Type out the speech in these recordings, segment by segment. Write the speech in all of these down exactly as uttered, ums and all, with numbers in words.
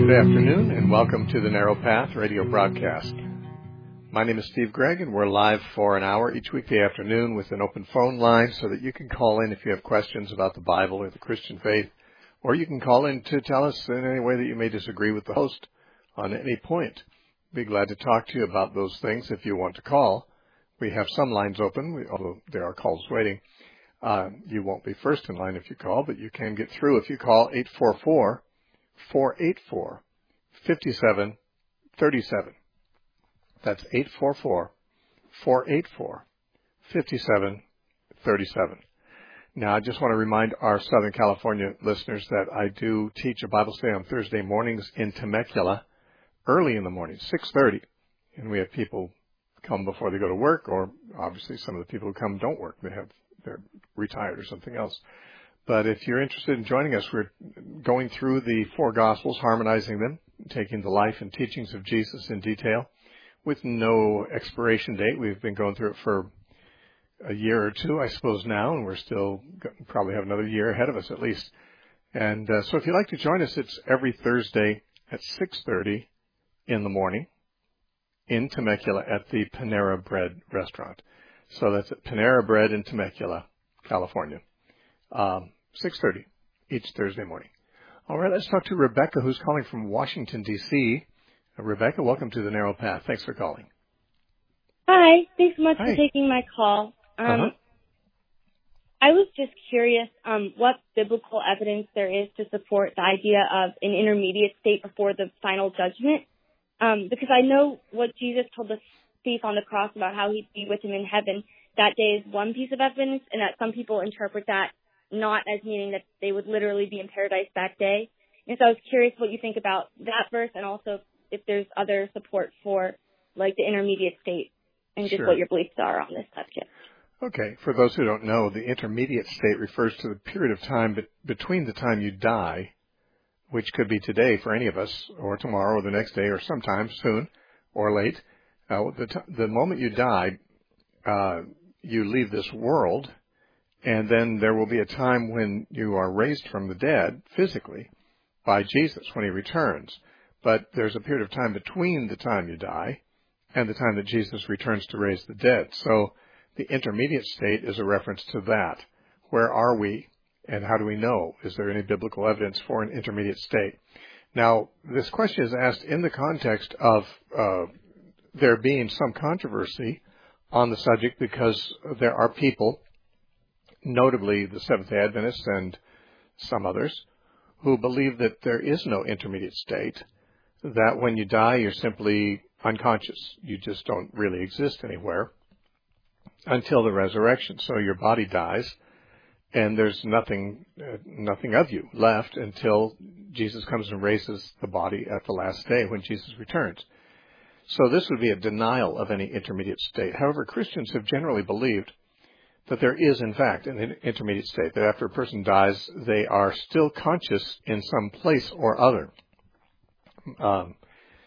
Good afternoon and welcome to the Narrow Path radio broadcast. My name is Steve Gregg and we're live for an hour each weekday afternoon with an open phone line so that you can call in if you have questions about the Bible or the Christian faith, or you can call in to tell us in any way that you may disagree with the host on any point. Be glad to talk to you about those things if you want to call. We have some lines open, although there are calls waiting. Uh, you won't be first in line if you call, but you can get through if you call eight four four, four eight four, five seven three seven. That's eight four four, four eight four, five seven three seven. Now, I just want to remind our Southern California listeners that I do teach a Bible study on Thursday mornings in Temecula, early in the morning, six thirty. And we have people come before they go to work, or obviously some of the people who come don't work. They have, they're retired or something else. But if you're interested in joining us, we're going through the four Gospels, harmonizing them, taking the life and teachings of Jesus in detail with no expiration date. We've been going through it for a year or two, I suppose, now, and we're still probably have another year ahead of us at least. And uh, so if you'd like to join us, it's every Thursday at six thirty in the morning in Temecula at the Panera Bread restaurant. So that's at Panera Bread in Temecula, California. Um, six thirty each Thursday morning. All right, let's talk to Rebecca, who's calling from Washington, D C Uh, Rebecca, welcome to the Narrow Path. Thanks for calling. Hi, thanks so much Hi. for taking my call. Um, uh-huh. I was just curious um, what biblical evidence there is to support the idea of an intermediate state before the final judgment, um, because I know what Jesus told the thief on the cross about how he'd be with him in heaven. That day is one piece of evidence, and that some people interpret that not as meaning that they would literally be in paradise that day. And so I was curious what you think about that verse, and also if there's other support for, like, the intermediate state, and just Sure. what your beliefs are on this subject. Okay. For those who don't know, the intermediate state refers to the period of time be- between the time you die, which could be today for any of us, or tomorrow, or the next day, or sometime soon, or late. Uh, the, t- the moment you die, uh, you leave this world, and then there will be a time when you are raised from the dead physically by Jesus when he returns. But there's a period of time between the time you die and the time that Jesus returns to raise the dead. So the intermediate state is a reference to that. Where are we, and how do we know? Is there any biblical evidence for an intermediate state? Now, this question is asked in the context of uh, there being some controversy on the subject, because there are people, notably the Seventh-day Adventists and some others, who believe that there is no intermediate state, that when you die, you're simply unconscious. You just don't really exist anywhere until the resurrection. So your body dies, and there's nothing, uh, nothing of you left until Jesus comes and raises the body at the last day when Jesus returns. So this would be a denial of any intermediate state. However, Christians have generally believed that there is, in fact, an intermediate state, that after a person dies, they are still conscious in some place or other. Um,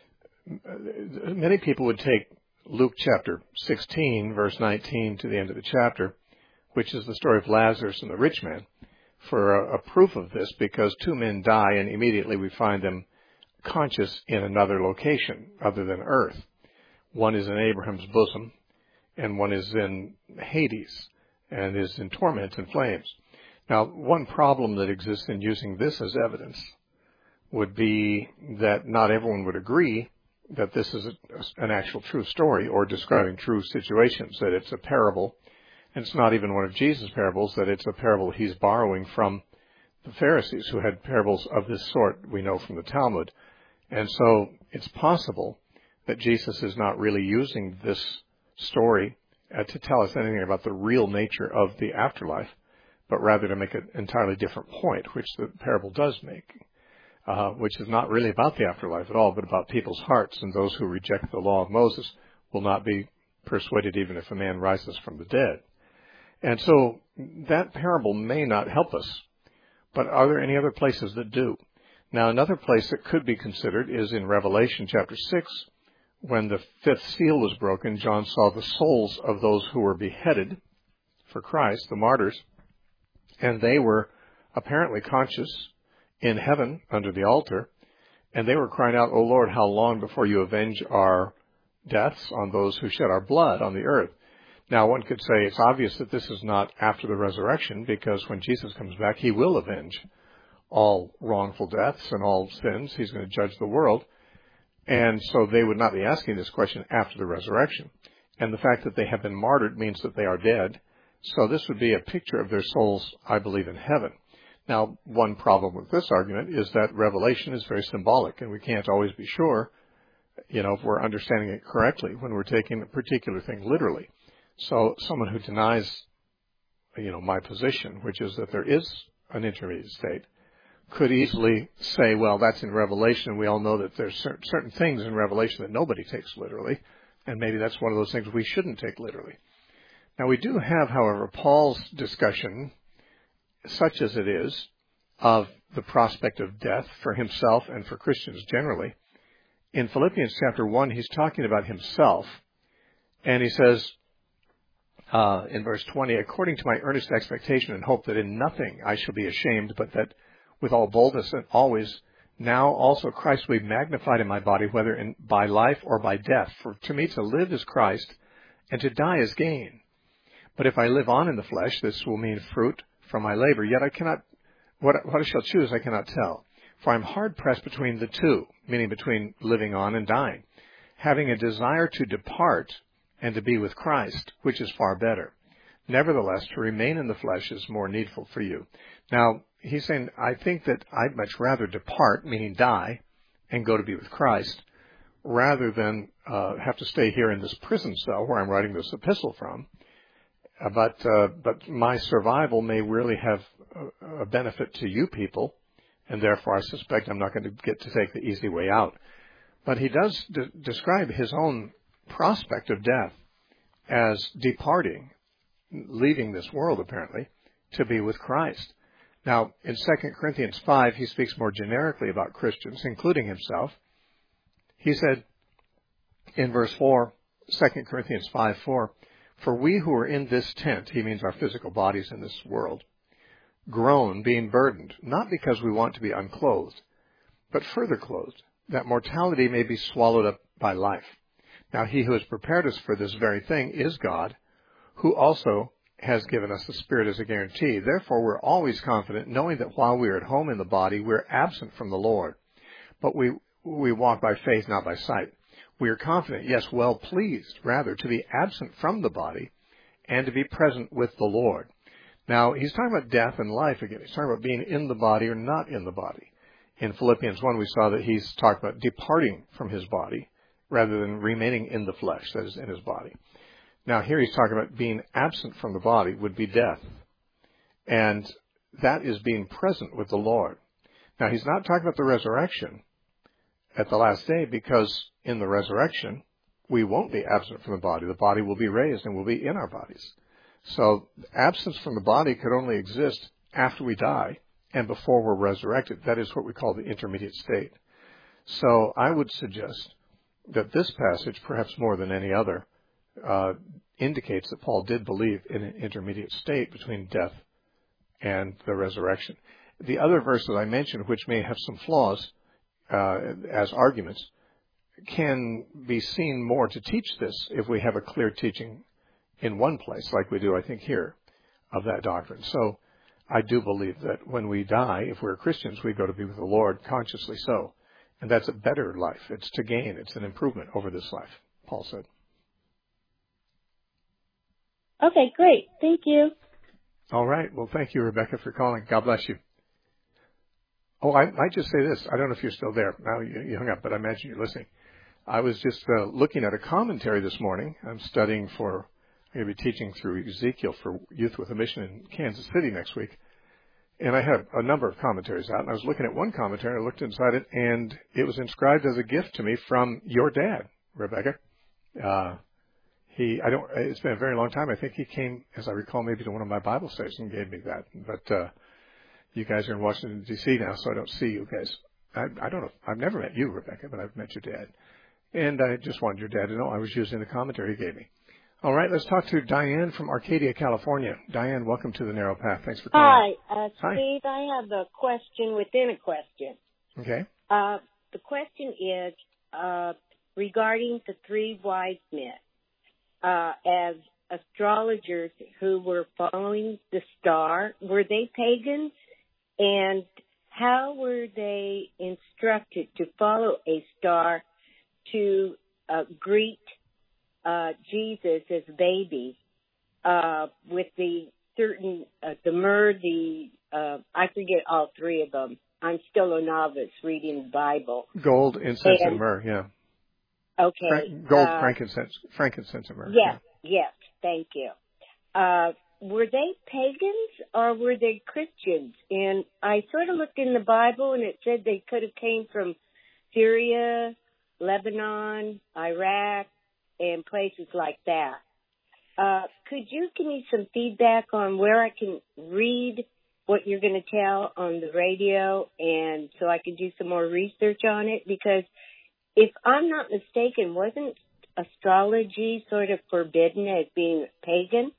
many people would take Luke chapter sixteen, verse nineteen, to the end of the chapter, which is the story of Lazarus and the rich man, for a, a proof of this, because two men die and immediately we find them conscious in another location other than earth. One is in Abraham's bosom, and one is in Hades, and is in torment and flames. Now, one problem that exists in using this as evidence would be that not everyone would agree that this is a, an actual true story or describing true situations, that it's a parable, and it's not even one of Jesus' parables, that it's a parable he's borrowing from the Pharisees, who had parables of this sort, we know from the Talmud. And so it's possible that Jesus is not really using this story uh, to tell us anything about the real nature of the afterlife, but rather to make an entirely different point, which the parable does make. Uh, which is not really about the afterlife at all, but about people's hearts, and those who reject the law of Moses will not be persuaded even if a man rises from the dead. And so that parable may not help us, but are there any other places that do? Now, another place that could be considered is in Revelation chapter six, when the fifth seal was broken. John saw the souls of those who were beheaded for Christ, the martyrs, and they were apparently conscious in heaven under the altar, And they were crying out, "O Lord, how long before you avenge our deaths on those who shed our blood on the earth?" Now, one could say it's obvious that this is not after the resurrection, because when Jesus comes back, he will avenge all wrongful deaths and all sins. He's going to judge the world. And so they would not be asking this question after the resurrection. And the fact that they have been martyred means that they are dead. So this would be a picture of their souls, I believe, in heaven. Now, one problem with this argument is that Revelation is very symbolic, and we can't always be sure, you know, if we're understanding it correctly when we're taking a particular thing literally. So someone who denies, you know, my position, which is that there is an intermediate state, could easily say, well, that's in Revelation. We all know that there's certain things in Revelation that nobody takes literally, and maybe that's one of those things we shouldn't take literally. Now, we do have, however, Paul's discussion, such as it is, of the prospect of death for himself and for Christians generally. In Philippians chapter one, he's talking about himself, and he says uh, in verse twenty, "According to my earnest expectation and hope that in nothing I shall be ashamed, but that with all boldness and always now also Christ will be magnified in my body, whether in by life or by death. For to me to live is Christ, and to die is gain. But if I live on in the flesh, this will mean fruit from my labor. Yet I cannot, what, what I shall choose I cannot tell. For I am hard pressed between the two," meaning between living on and dying, "having a desire to depart and to be with Christ, which is far better. Nevertheless, to remain in the flesh is more needful for you." Now, he's saying, I think that I'd much rather depart, meaning die, and go to be with Christ, rather than uh, have to stay here in this prison cell where I'm writing this epistle from. Uh, but uh, but my survival may really have a, a benefit to you people, and therefore I suspect I'm not going to get to take the easy way out. But he does de- describe his own prospect of death as departing, leaving this world apparently, to be with Christ. Now, in Second Corinthians five, he speaks more generically about Christians, including himself. He said in verse four, Second Corinthians five four, "For we who are in this tent," he means our physical bodies in this world, "groan, being burdened, not because we want to be unclothed, but further clothed, that mortality may be swallowed up by life. Now he who has prepared us for this very thing is God, who also has given us the Spirit as a guarantee. Therefore we're always confident, knowing that while we are at home in the body, we're absent from the Lord. But we we walk by faith, not by sight. We are confident, yes, well pleased, rather, to be absent from the body and to be present with the Lord." Now, he's talking about death and life again. He's talking about being in the body or not in the body. In Philippians one, we saw that he's talking about departing from his body rather than remaining in the flesh, that is, in his body. Now, here he's talking about being absent from the body would be death. And that is being present with the Lord. Now, he's not talking about the resurrection at the last day, because in the resurrection, we won't be absent from the body. The body will be raised and will be in our bodies. So absence from the body could only exist after we die and before we're resurrected. That is what we call the intermediate state. So I would suggest that this passage, perhaps more than any other, uh, indicates that Paul did believe in an intermediate state between death and the resurrection. The other verses I mentioned, which may have some flaws uh, as arguments, can be seen more to teach this if we have a clear teaching in one place, like we do, I think, here, of that doctrine. So I do believe that when we die, if we're Christians, we go to be with the Lord, consciously so. And that's a better life. It's to gain. It's an improvement over this life, Paul said. Okay, great. Thank you. All right. Well, thank you, Rebecca, for calling. God bless you. Oh, I might just say this. I don't know if you're still there. Now you, you hung up, but I imagine you're listening. I was just uh, looking at a commentary this morning. I'm studying for, I'm going to be teaching through Ezekiel for Youth with a Mission in Kansas City next week. And I had a number of commentaries out, and I was looking at one commentary, and I looked inside it, and it was inscribed as a gift to me from your dad, Rebecca. Uh, he, I don't, it's been a very long time. I think he came, as I recall, maybe to one of my Bible studies and gave me that. But uh, you guys are in Washington, D C now, so I don't see you guys. I, I don't know. I've never met you, Rebecca, but I've met your dad. And I just wanted your dad to know I was using the commentary he gave me. All right, let's talk to Diane from Arcadia, California. Diane, welcome to the Narrow Path. Thanks for calling. Hi, uh, Steve. Hi. I have a question within a question. Okay. Uh, the question is uh, regarding the three wise men. Uh, as astrologers who were following the star, were they pagans? And how were they instructed to follow a star to uh, greet uh, Jesus as baby uh, with the certain, uh, the myrrh, the, uh, I forget all three of them. I'm still a novice reading the Bible. Gold, incense, and, and myrrh, yeah. Okay. Fra- gold, uh, frankincense, frankincense, and myrrh. Yes, yeah. yes, thank you. Uh, were they pagans or were they Christians? And I sort of looked in the Bible and it said they could have came from Syria, Lebanon, Iraq, and places like that. Uh, could you give me some feedback on where I can read what you're going to tell on the radio and so I can do some more research on it? Because if I'm not mistaken, wasn't astrology sort of forbidden as being pagan?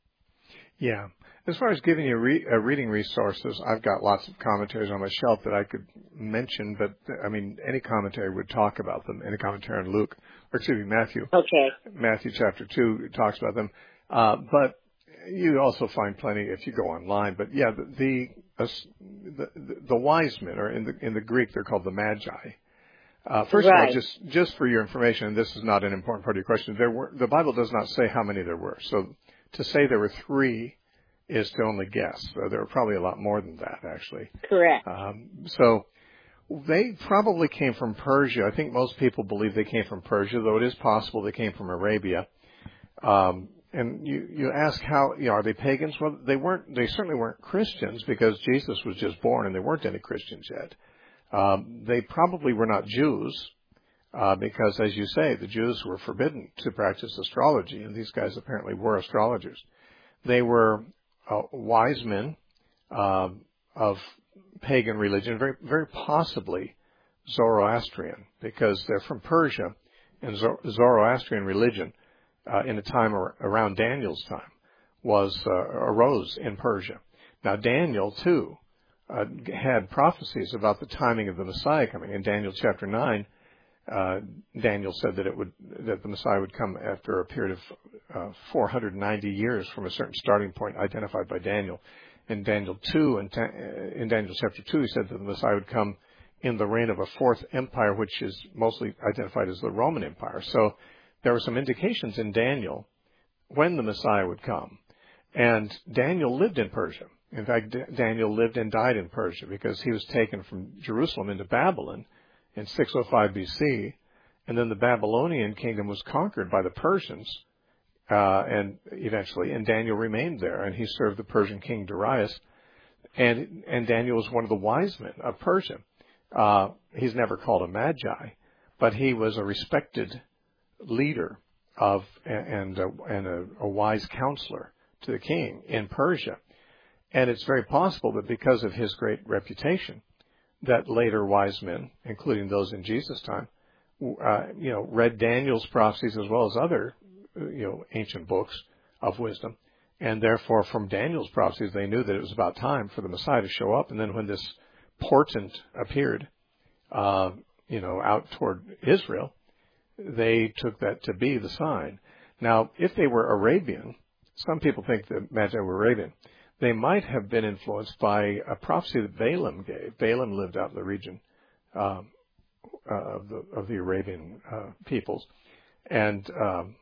Yeah. As far as giving you re- uh, reading resources, I've got lots of commentaries on my shelf that I could mention, but, I mean, any commentary would talk about them. Any commentary on Luke, or excuse me, Matthew. Okay. Matthew chapter two talks about them. Uh, but you also find plenty if you go online. But, yeah, the the, uh, the, the wise men, or in the, in the Greek, they're called the Magi. Uh, first right. of all, just, just for your information, and this is not an important part of your question, there were, the Bible does not say how many there were. So to say there were three is to only guess. So there were probably a lot more than that, actually. Correct. Um, so they probably came from Persia. I think most people believe they came from Persia, though it is possible they came from Arabia. Um, and you, you ask how, you know, are they pagans? Well, they weren't, they certainly weren't Christians because Jesus was just born and there weren't any Christians yet. Um, they probably were not Jews, uh, because, as you say, the Jews were forbidden to practice astrology, and these guys apparently were astrologers. They were uh, wise men uh, of pagan religion, very, very possibly Zoroastrian, because they're from Persia, and Zoroastrian religion, uh, in a time ar- around Daniel's time, was uh, arose in Persia. Now, Daniel, too, Uh, had prophecies about the timing of the Messiah coming. In Daniel chapter nine, uh, Daniel said that it would that the Messiah would come after a period of uh, four hundred ninety years from a certain starting point identified by Daniel. In Daniel two, and ta- in Daniel chapter two, he said that the Messiah would come in the reign of a fourth empire, which is mostly identified as the Roman Empire. So there were some indications in Daniel when the Messiah would come. And Daniel lived in Persia. In fact, D- Daniel lived and died in Persia because he was taken from Jerusalem into Babylon in six oh five B C, and then the Babylonian kingdom was conquered by the Persians, uh, and eventually, and Daniel remained there, and he served the Persian king Darius, and and Daniel was one of the wise men of Persia. Uh, he's never called a magi, but he was a respected leader of and a, and a, a wise counselor to the king in Persia. And it's very possible that because of his great reputation, that later wise men, including those in Jesus' time, uh, you know, read Daniel's prophecies as well as other, you know, ancient books of wisdom. And therefore, from Daniel's prophecies, they knew that it was about time for the Messiah to show up. And then when this portent appeared, uh, you know, out toward Israel, they took that to be the sign. Now, if they were Arabian, some people think the Magi were Arabian. They might have been influenced by a prophecy that Balaam gave. Balaam lived out in the region um, uh, of the of the Arabian uh, peoples, and um,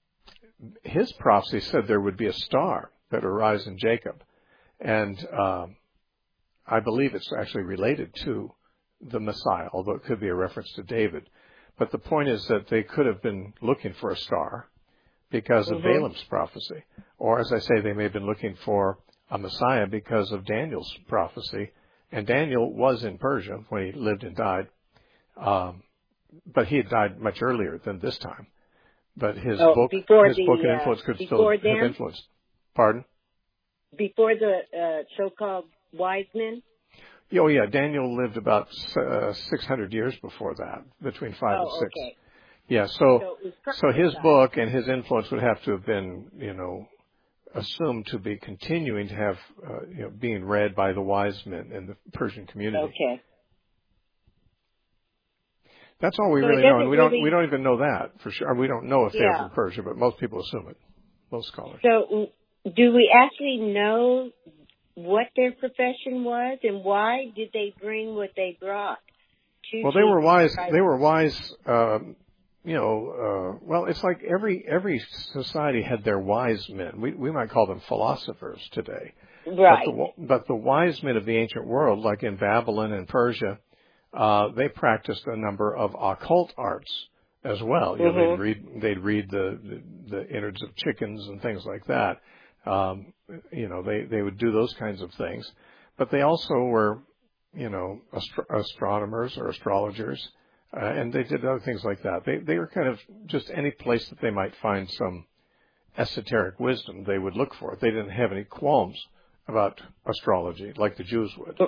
his prophecy said there would be a star that would arise in Jacob, and um, I believe it's actually related to the Messiah, although it could be a reference to David. But the point is that they could have been looking for a star because of mm-hmm. Balaam's prophecy, or as I say, they may have been looking for a Messiah because of Daniel's prophecy. And Daniel was in Persia when he lived and died. Um, but he had died much earlier than this time. But his oh, book, before his the, book and uh, influence could still then? have influenced. Pardon? Before the uh, so-called wise men? Oh, yeah. Daniel lived about uh, six hundred years before that, between five oh, and six. Okay. Yeah, so, so, so his book and his influence would have to have been, you know, assumed to be continuing to have, uh, you know, being read by the wise men in the Persian community. Okay. That's all we so really know, and we really, don't we don't even know that for sure. We don't know if yeah. they're from Persia, but most people assume it. Most scholars. So, do we actually know what their profession was, and why did they bring what they brought? To well, they were wise. Christ? They were wise. Um, you know, uh, well, it's like every every society had their wise men. We we might call them philosophers today. Right. But the, but the wise men of the ancient world, like in Babylon and Persia, uh, they practiced a number of occult arts as well. You mm-hmm. know, they'd read they'd read the, the the innards of chickens and things like that. Um, you know, they they would do those kinds of things. But they also were, you know, astro- astronomers or astrologers, uh, and they did other things like that. They they were kind of just any place that they might find some esoteric wisdom they would look for it. They didn't have any qualms about astrology like the Jews would.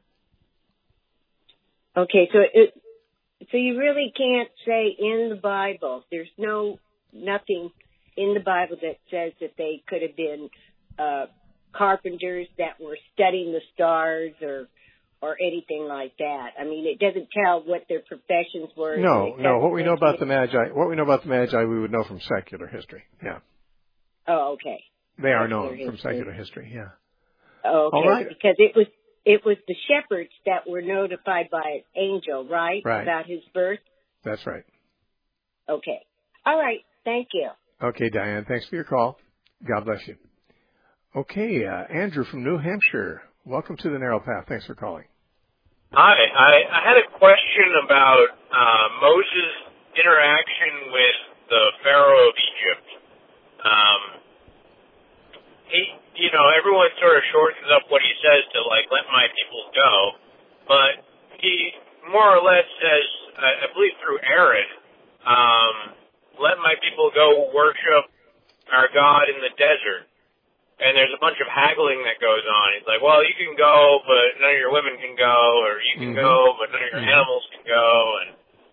Okay, so it, so you really can't say in the Bible, there's no, nothing in the Bible that says that they could have been uh, carpenters that were studying the stars or or anything like that. I mean, it doesn't tell what their professions were. No, no. What we know about the Magi, what we know about the Magi, we would know from secular history. Yeah. Oh, okay. They are secular known history. from secular history. Yeah. Oh, okay. All right. Because it was it was the shepherds that were notified by an angel, right? Right. About his birth. That's right. Okay. All right. Thank you. Okay, Diane. Thanks for your call. God bless you. Okay, uh, Andrew from New Hampshire. Welcome to the Narrow Path. Thanks for calling. Hi. I, I had a question about uh, Moses' interaction with the Pharaoh of Egypt. Um, he, you know, everyone sort of shortens up what he says to, like, let my people go. But he more or less says, I, I believe through Aaron, um, let my people go worship our God in the desert. And there's a bunch of haggling that goes on. He's like, well, you can go, but none of your women can go, or you can mm-hmm. go, but none of your mm-hmm. animals can go. And,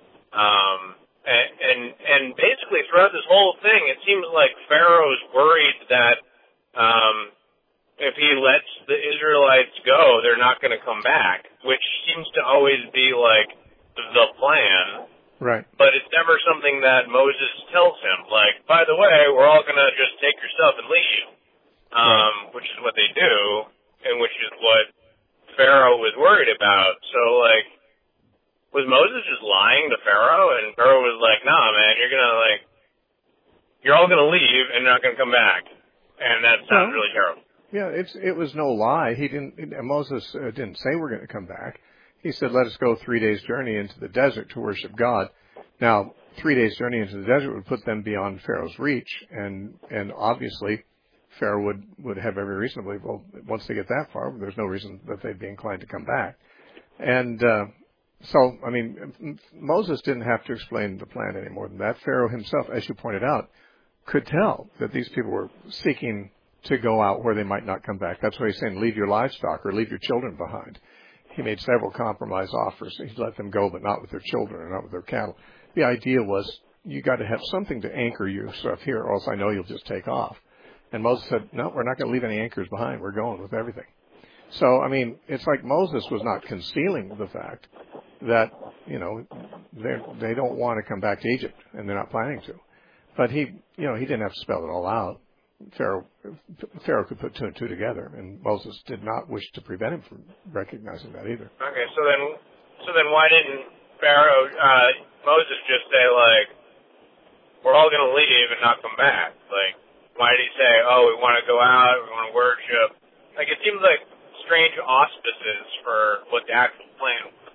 um, and, and, and basically throughout this whole thing, it seems like Pharaoh's worried that, um, if he lets the Israelites go, they're not going to come back, which seems to always be like the plan. Right. But it's never something that Moses tells him. Like, by the way, we're all going to just take your stuff and leave. Um, right. Which is what they do, and which is what Pharaoh was worried about. So, like, was Moses just lying to Pharaoh? And Pharaoh was like, nah, man, you're gonna, like, you're all gonna leave and not gonna come back. And that sounds well, really terrible. Yeah, it's, it was no lie. He didn't, Moses uh, didn't say we're gonna come back. He said, let us go three days' journey into the desert to worship God. Now, three days' journey into the desert would put them beyond Pharaoh's reach, and, and obviously, Pharaoh would, would have every reason to believe, well, once they get that far, there's no reason that they'd be inclined to come back. And uh, so, I mean, Moses didn't have to explain the plan any more than that. Pharaoh himself, as you pointed out, could tell that these people were seeking to go out where they might not come back. That's why he's saying, leave your livestock or leave your children behind. He made several compromise offers. He let them go, but not with their children or not with their cattle. The idea was, you got to have something to anchor your stuff here, or else I know you'll just take off. And Moses said, no, we're not going to leave any anchors behind. We're going with everything. So, I mean, it's like Moses was not concealing the fact that, you know, they don't want to come back to Egypt, and they're not planning to. But he, you know, he didn't have to spell it all out. Pharaoh, Pharaoh could put two and two together, and Moses did not wish to prevent him from recognizing that either. Okay, so then, so then why didn't Pharaoh, uh, Moses just say, like, we're all going to leave and not come back? Like, why did he say, oh, we want to go out, we want to worship? Like, it seems like strange auspices for what the actual plan was.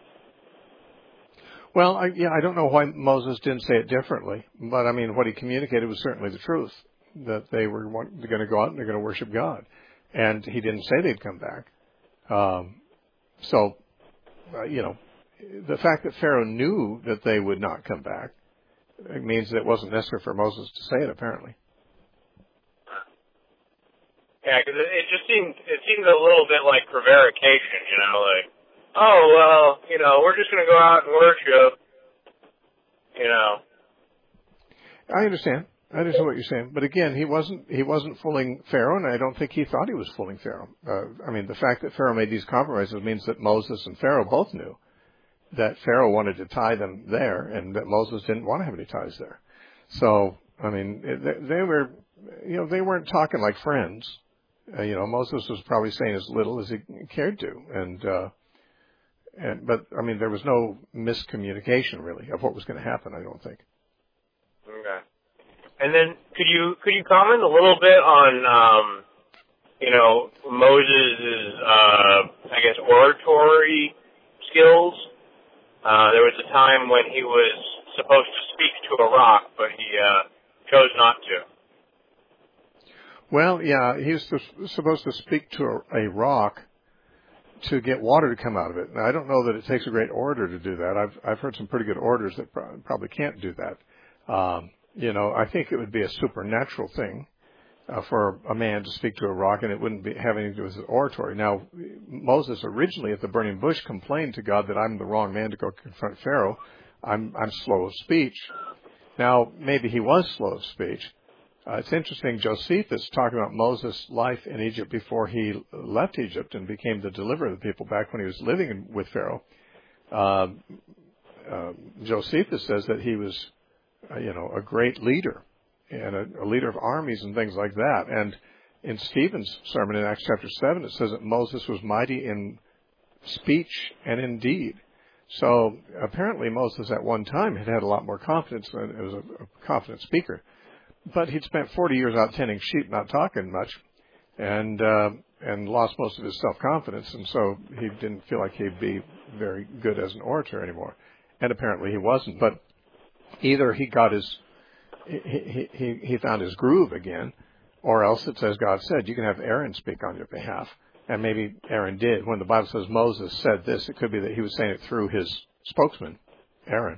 Well, I, yeah, I don't know why Moses didn't say it differently, but I mean, what he communicated was certainly the truth, that they were going to go out and they're going to worship God. And he didn't say they'd come back. Um, so, uh, you know, the fact that Pharaoh knew that they would not come back, it means that it wasn't necessary for Moses to say it, apparently. Yeah, because it, it just seemed, it seemed a little bit like prevarication, you know, like, oh, well, you know, we're just going to go out and worship, you know. I understand. I understand what you're saying. But again, he wasn't, he wasn't fooling Pharaoh, and I don't think he thought he was fooling Pharaoh. Uh, I mean, the fact that Pharaoh made these compromises means that Moses and Pharaoh both knew that Pharaoh wanted to tie them there, and that Moses didn't want to have any ties there. So, I mean, they, they were, you know, they weren't talking like friends. Uh, you know, Moses was probably saying as little as he cared to, and uh, and but I mean, there was no miscommunication really of what was going to happen. I don't think. Okay. And then could you could you comment a little bit on um, you know Moses' uh, I guess oratory skills? Uh, there was a time when he was supposed to speak to a rock, but he uh, chose not to. Well, yeah, he was supposed to speak to a, a rock to get water to come out of it. Now, I don't know that it takes a great orator to do that. I've I've heard some pretty good orators that pro- probably can't do that. Um, you know, I think it would be a supernatural thing uh, for a man to speak to a rock, and it wouldn't be have anything to do with his oratory. Now, Moses originally at the burning bush complained to God that I'm the wrong man to go confront Pharaoh. I'm I'm slow of speech. Now, maybe he was slow of speech. Uh, it's interesting, Josephus talking about Moses' life in Egypt before he left Egypt and became the deliverer of the people back when he was living in, with Pharaoh. Uh, uh, Josephus says that he was, uh, you know, a great leader and a, a leader of armies and things like that. And in Stephen's sermon in Acts chapter seven, it says that Moses was mighty in speech and in deed. So apparently Moses at one time had had a lot more confidence, and it was a, a confident speaker. But he'd spent forty years out tending sheep, not talking much, and uh, and lost most of his self-confidence, and so he didn't feel like he'd be very good as an orator anymore. And apparently he wasn't. But either he got his, he he he found his groove again, or else it says God said, you can have Aaron speak on your behalf. And maybe Aaron did. When the Bible says Moses said this, it could be that he was saying it through his spokesman, Aaron.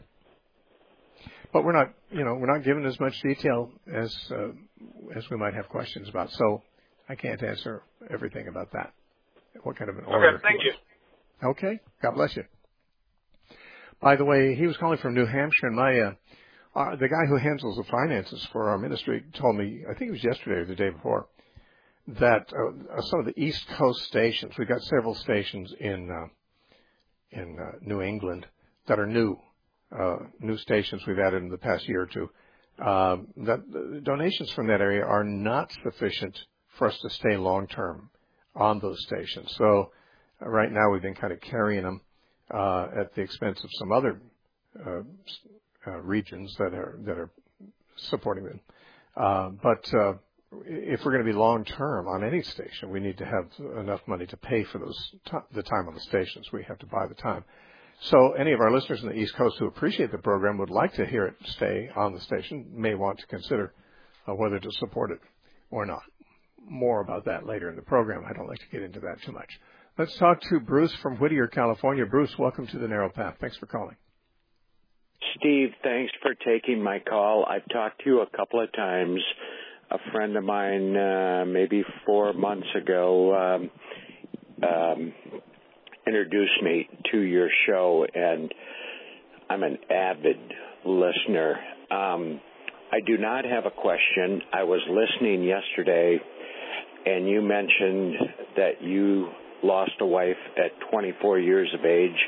But we're not, you know, we're not given as much detail as uh, as we might have questions about. So I can't answer everything about that. What kind of an orator? Okay, thank you. Okay, God bless you. By the way, he was calling from New Hampshire, and my uh, uh, the guy who handles the finances for our ministry told me, I think it was yesterday or the day before, that uh, some of the East Coast stations, we've got several stations in uh, in uh, New England that are new. Uh, new stations we've added in the past year or two, uh, that the donations from that area are not sufficient for us to stay long term on those stations. So uh, right now we've been kind of carrying them uh, at the expense of some other uh, uh, regions that are that are supporting them. Uh, but uh, if we're going to be long term on any station, we need to have enough money to pay for those t- the time on the stations. We have to buy the time. So any of our listeners in the East Coast who appreciate the program would like to hear it stay on the station may want to consider uh, whether to support it or not. More about that later in the program. I don't like to get into that too much. Let's talk to Bruce from Whittier, California. Bruce, welcome to the Narrow Path. Thanks for calling. Steve, thanks for taking my call. I've talked to you a couple of times. A friend of mine, uh, maybe four months ago, um, um, introduced me to your show, and I'm an avid listener. Um, I do not have a question. I was listening yesterday, and you mentioned that you lost a wife at twenty-four years of age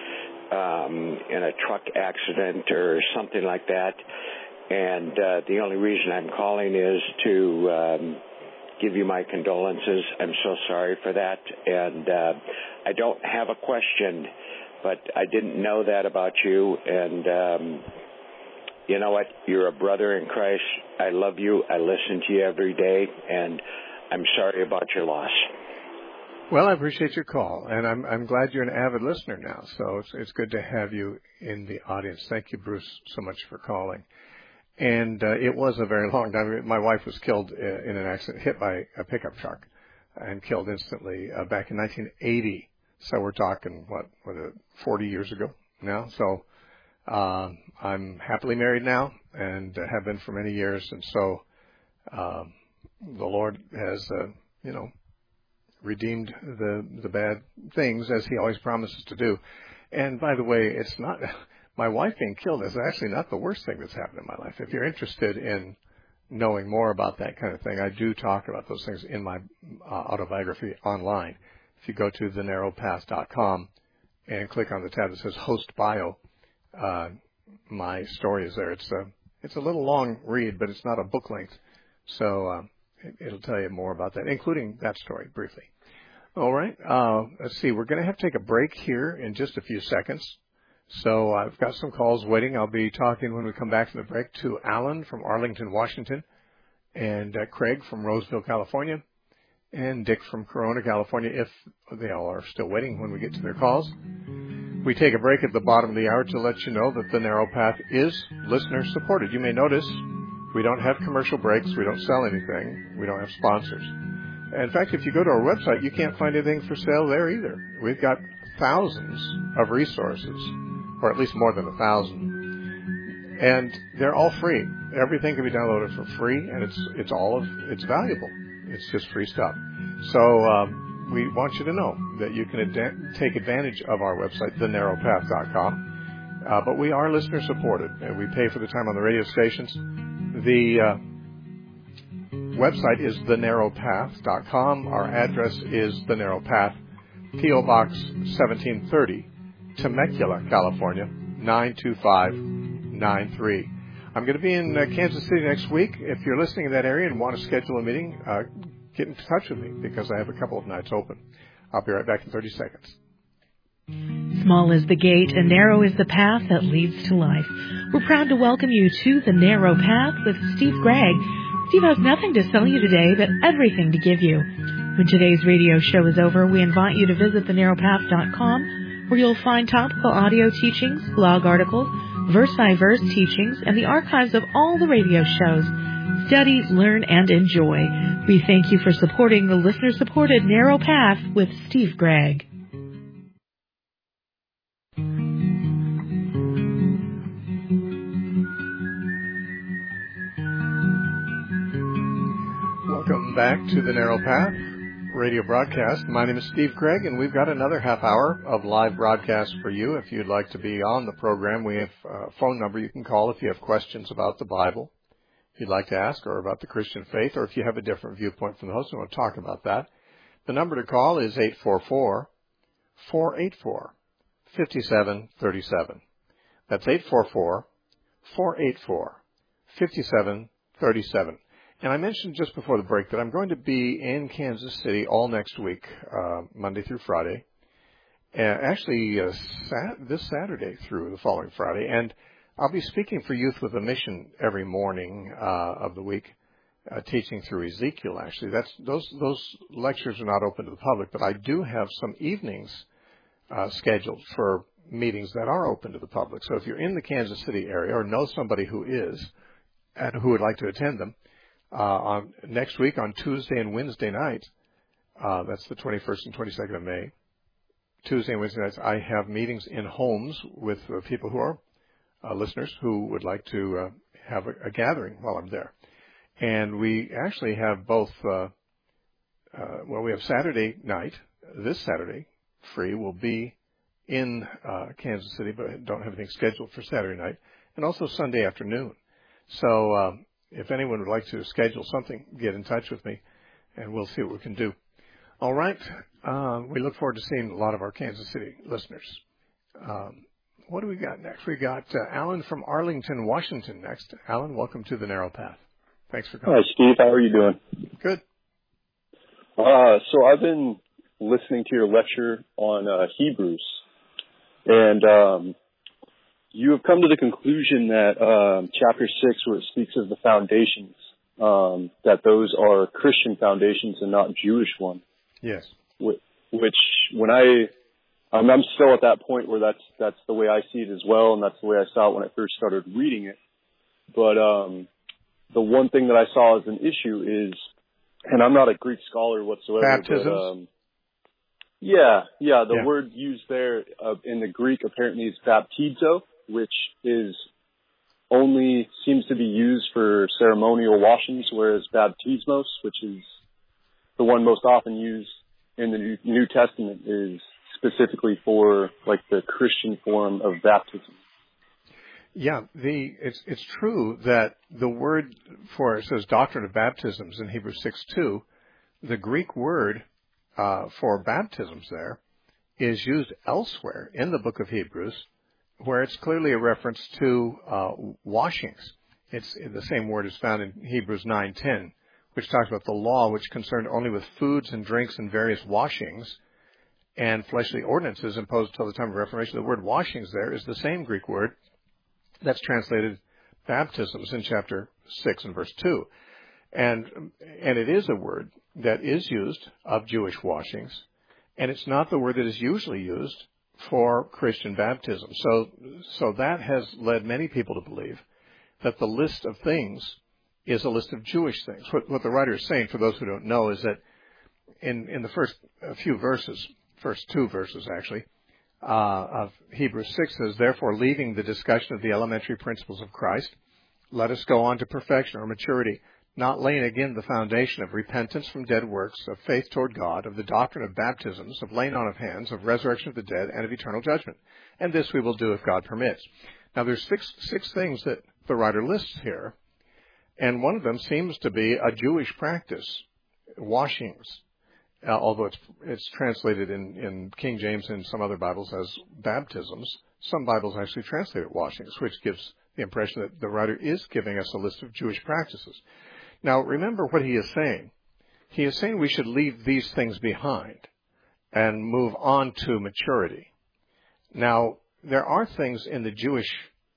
um, in a truck accident or something like that. And uh, the only reason I'm calling is to um, give you my condolences. I'm so sorry for that. And uh, I don't have a question, but I didn't know that about you. And um, you know what? You're a brother in Christ. I love you. I listen to you every day. And I'm sorry about your loss. Well, I appreciate your call, and I'm I'm glad you're an avid listener now. So it's it's good to have you in the audience. Thank you, Bruce, so much for calling. And uh, it was a very long time. My wife was killed in an accident, hit by a pickup truck, and killed instantly uh, back in nineteen eighty. So we're talking, what, what, uh, forty years ago now. So uh, I'm happily married now and uh, have been for many years. And so uh, the Lord has, uh, you know, redeemed the the bad things as He always promises to do. And by the way, it's not... My wife being killed is actually not the worst thing that's happened in my life. If you're interested in knowing more about that kind of thing, I do talk about those things in my uh, autobiography online. If you go to the narrow path dot com, and click on the tab that says Host Bio, uh, my story is there. It's a, it's a little long read, but it's not a book length. So uh, it, it'll tell you more about that, including that story briefly. All right. Uh, let's see. We're going to have to take a break here in just a few seconds. So I've got some calls waiting. I'll be talking when we come back from the break to Alan from Arlington, Washington, and uh, Craig from Roseville, California, and Dick from Corona, California, if they all are still waiting when we get to their calls. We take a break at the bottom of the hour to let you know that The Narrow Path is listener-supported. You may notice we don't have commercial breaks. We don't sell anything. We don't have sponsors. In fact, if you go to our website, you can't find anything for sale there either. We've got thousands of resources, or at least more than a thousand. And they're all free. Everything can be downloaded for free, and it's it's all of it's valuable. It's just free stuff. So um, we want you to know that you can ad- take advantage of our website, the narrow path dot com. Uh, but we are listener supported, and we pay for the time on the radio stations. The uh, website is the narrow path dot com. Our address is The Narrow Path, P O Box seventeen thirty, Temecula, California, nine two five nine three. I'm going to be in uh, Kansas City next week. If you're listening in that area and want to schedule a meeting, uh, get in touch with me because I have a couple of nights open. I'll be right back in thirty seconds. Small is the gate and narrow is the path that leads to life. We're proud to welcome you to The Narrow Path with Steve Gregg. Steve has nothing to sell you today, but everything to give you. When today's radio show is over, we invite you to visit the narrow path dot com, where you'll find topical audio teachings, blog articles, verse-by-verse teachings, and the archives of all the radio shows. Study, learn, and enjoy. We thank you for supporting the listener-supported Narrow Path with Steve Gregg. Welcome back to The Narrow Path radio broadcast. My name is Steve Gregg, and we've got another half hour of live broadcast for you. If you'd like to be on the program, we have a phone number you can call if you have questions about the Bible, if you'd like to ask, or about the Christian faith, or if you have a different viewpoint from the host and want to talk about that. The number to call is eight four four, four eight four, five seven three seven. That's eight four four, four eight four, five seven three seven. And I mentioned just before the break that I'm going to be in Kansas City all next week, uh, Monday through Friday, and actually uh, sat- this Saturday through the following Friday. And I'll be speaking for Youth with a Mission every morning uh, of the week, uh, teaching through Ezekiel. Actually, that's those those lectures are not open to the public, but I do have some evenings uh, scheduled for meetings that are open to the public. So if you're in the Kansas City area or know somebody who is and who would like to attend them, Uh, on next week on Tuesday and Wednesday night, uh, that's the twenty-first and twenty-second of May, Tuesday and Wednesday nights, I have meetings in homes with uh, people who are uh, listeners who would like to uh, have a, a gathering while I'm there. And we actually have both, uh, uh, well, we have Saturday night, this Saturday, free, will be in uh, Kansas City, but I don't have anything scheduled for Saturday night, and also Sunday afternoon. So, um, if anyone would like to schedule something, get in touch with me, and we'll see what we can do. All right. Uh, we look forward to seeing a lot of our Kansas City listeners. Um, what do we got next? We got uh, Alan from Arlington, Washington next. Alan, welcome to The Narrow Path. Thanks for coming. Hi, Steve. How are you doing? Good. Uh, so I've been listening to your lecture on uh, Hebrews, and um, you have come to the conclusion that um, chapter six, where it speaks of the foundations, um, that those are Christian foundations and not Jewish ones. Yes. Which, when I, I'm, I'm still at that point where that's that's the way I see it as well, and that's the way I saw it when I first started reading it. But um, the one thing that I saw as an issue is, and I'm not a Greek scholar whatsoever. Baptisms? But, um, yeah, yeah. The yeah. word used there uh, in the Greek apparently is baptizo, which is only seems to be used for ceremonial washings, whereas baptismos, which is the one most often used in the New Testament, is specifically for like the Christian form of baptism. Yeah, the it's it's true that the word for it says doctrine of baptisms in Hebrews six two. The Greek word uh, for baptisms there is used elsewhere in the book of Hebrews, where it's clearly a reference to uh, washings. It's the same word is found in Hebrews nine ten, which talks about the law which concerned only with foods and drinks and various washings and fleshly ordinances imposed until the time of Reformation. The word washings there is the same Greek word that's translated baptisms in chapter six and verse two. And, and it is a word that is used of Jewish washings, and it's not the word that is usually used for Christian baptism. So, so that has led many people to believe that the list of things is a list of Jewish things. What, what the writer is saying, for those who don't know, is that in, in the first few verses, first two verses actually, uh, of Hebrews six says, therefore, leaving the discussion of the elementary principles of Christ, let us go on to perfection or maturity, not laying again the foundation of repentance from dead works, of faith toward God, of the doctrine of baptisms, of laying on of hands, of resurrection of the dead, and of eternal judgment. And this we will do if God permits. Now there's six, six things that the writer lists here, and one of them seems to be a Jewish practice, washings, uh, although it's, it's translated in, in King James and some other Bibles as baptisms. Some Bibles actually translate it washings, which gives the impression that the writer is giving us a list of Jewish practices. Now, remember what he is saying. He is saying we should leave these things behind and move on to maturity. Now, there are things in the Jewish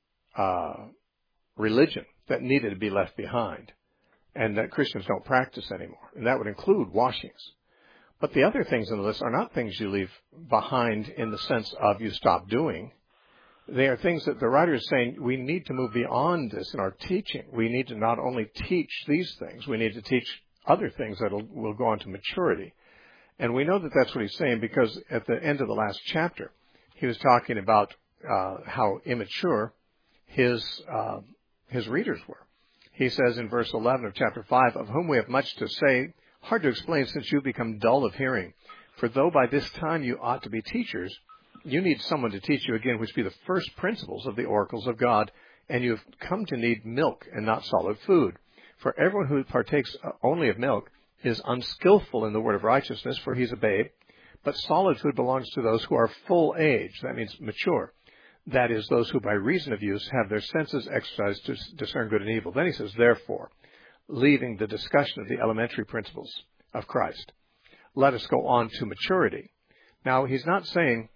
uh, religion that needed to be left behind and that Christians don't practice anymore, and that would include washings. But the other things in the list are not things you leave behind in the sense of you stop doing. They are things that the writer is saying we need to move beyond this in our teaching. We need to not only teach these things, we need to teach other things that will go on to maturity. And we know that that's what he's saying because at the end of the last chapter, he was talking about uh, how immature his uh, his readers were. He says in verse eleven of chapter five, of whom we have much to say, hard to explain since you become dull of hearing. For though by this time you ought to be teachers, you need someone to teach you again, which be the first principles of the oracles of God, and you have come to need milk and not solid food. For everyone who partakes only of milk is unskillful in the word of righteousness, for he is a babe. But solid food belongs to those who are full age, that means mature. That is, those who by reason of use have their senses exercised to discern good and evil. Then he says, therefore, leaving the discussion of the elementary principles of Christ, let us go on to maturity. Now, he's not saying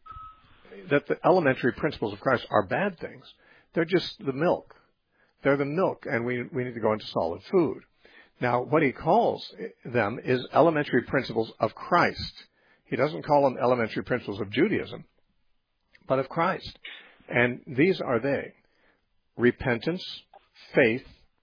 that the elementary principles of Christ are bad things. They're just the milk. They're the milk, and we, we need to go into solid food. Now, what he calls them is elementary principles of Christ. He doesn't call them elementary principles of Judaism, but of Christ. And these are they: repentance, faith,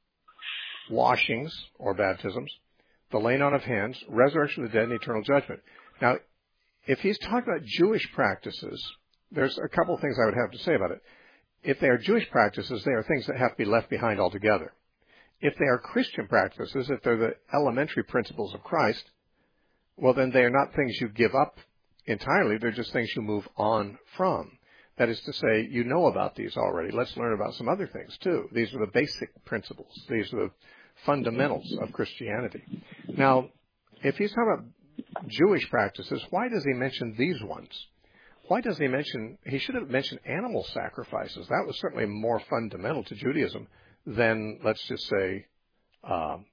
washings or baptisms, the laying on of hands, resurrection of the dead, and eternal judgment. Now, if he's talking about Jewish practices, there's a couple of things I would have to say about it. If they are Jewish practices, they are things that have to be left behind altogether. If they are Christian practices, if they're the elementary principles of Christ, well, then they are not things you give up entirely. They're just things you move on from. That is to say, you know about these already. Let's learn about some other things, too. These are the basic principles. These are the fundamentals of Christianity. Now, if he's talking about Jewish practices, why does he mention these ones? Why does he mention, he should have mentioned animal sacrifices. That was certainly more fundamental to Judaism than, let's just say, um,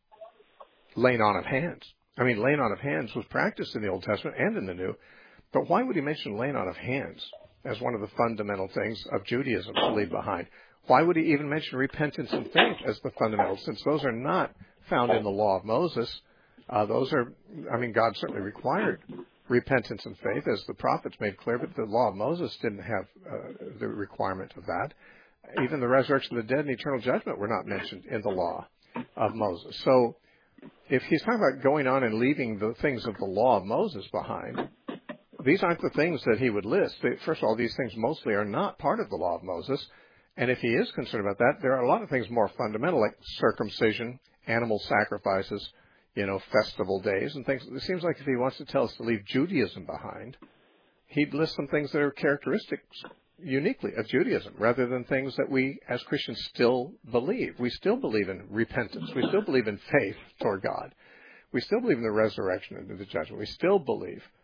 laying on of hands. I mean, laying on of hands was practiced in the Old Testament and in the New, but why would he mention laying on of hands as one of the fundamental things of Judaism to leave behind? Why would he even mention repentance and faith as the fundamentals, since those are not found in the law of Moses? Uh, those are, I mean, God certainly required repentance and faith, as the prophets made clear, but the law of Moses didn't have uh, the requirement of that. Even the resurrection of the dead and eternal judgment were not mentioned in the law of Moses. So if he's talking about going on and leaving the things of the law of Moses behind, these aren't the things that he would list. First of all, these things mostly are not part of the law of Moses. And if he is concerned about that, there are a lot of things more fundamental, like circumcision, animal sacrifices, you know, festival days and things. It seems like if he wants to tell us to leave Judaism behind, he'd list some things that are characteristics uniquely of Judaism, rather than things that we as Christians still believe. We still believe in repentance. We still believe in faith toward God. We still believe in the resurrection and the judgment. We still believe